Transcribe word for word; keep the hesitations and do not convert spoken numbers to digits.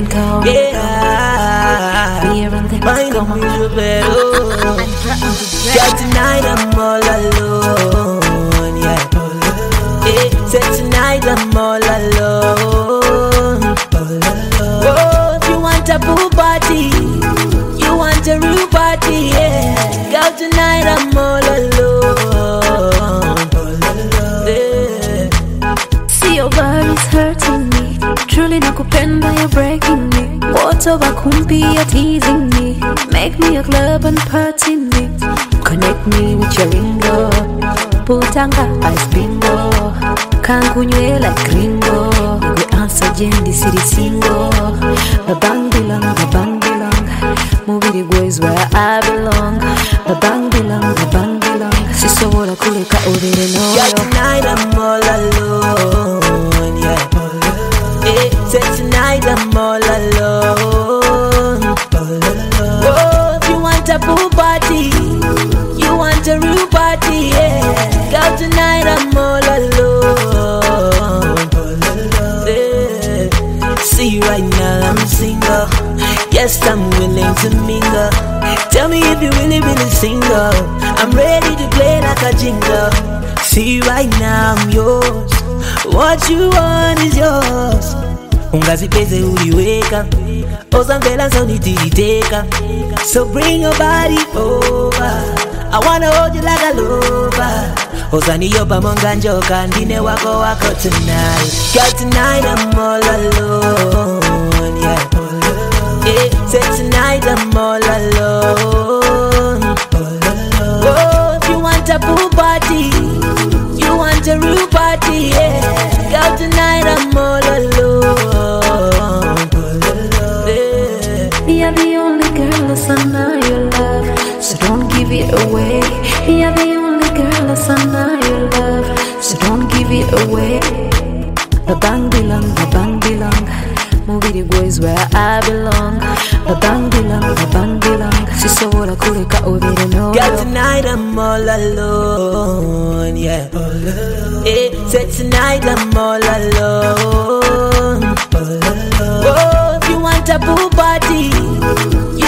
can call me. Yeah, Here and there, mind come me on. the better. Yeah, tonight I'm all alone. Yeah, yeah. Say tonight I'm all alone. Oh, if you want a boo party, you want a real party, yeah. Girl, tonight I'm all alone. Yeah. See your body's hurting me. Truly nakupenda, you're breaking me. Water wakumpi, you're teasing me. Make me a club and party me. Connect me with your ringo. Putanga ice bingo. Kankunywe like gringo. We answer Jendi city single. The bang belong, the bang belong. Movie the boys where I belong. The bang belong, the bang belong. Sisobola kuleka odere no. Yeah, tonight I'm all alone. Yeah, yeah. Say tonight I'm all alone. Oh, if you want a pool party, you want a real party, yeah. Girl, tonight I'm all alone. Yeah. See right now I'm single. Yes, I'm willing to mingle. Tell me if you really, really single. I'm ready to play like a jingle. See right now I'm yours. What you want is yours. Ungazipeze uliweka. Ozamvela so nititeka. So bring your body over. I wanna hold you like a lover. Ozani yoba monga njoka. Ndine wako wako tonight. Girl, tonight I'm all alone. Yeah. Yeah, say tonight I'm all alone. Oh, if you want a pool party, you want a real party, yeah. Girl, tonight I'm all alone. Yeah. You're the only girl that's under your love, so don't give it away. You're the only girl that's under your love, so don't give it away. The bang belong, the bang belong. Movie the boys where I belong. The bang belong, the bang belong. Sisobola kuleka odere no. Girl, tonight I'm all alone, yeah. Yeah, say tonight I'm all alone. Oh, if you want a pool party,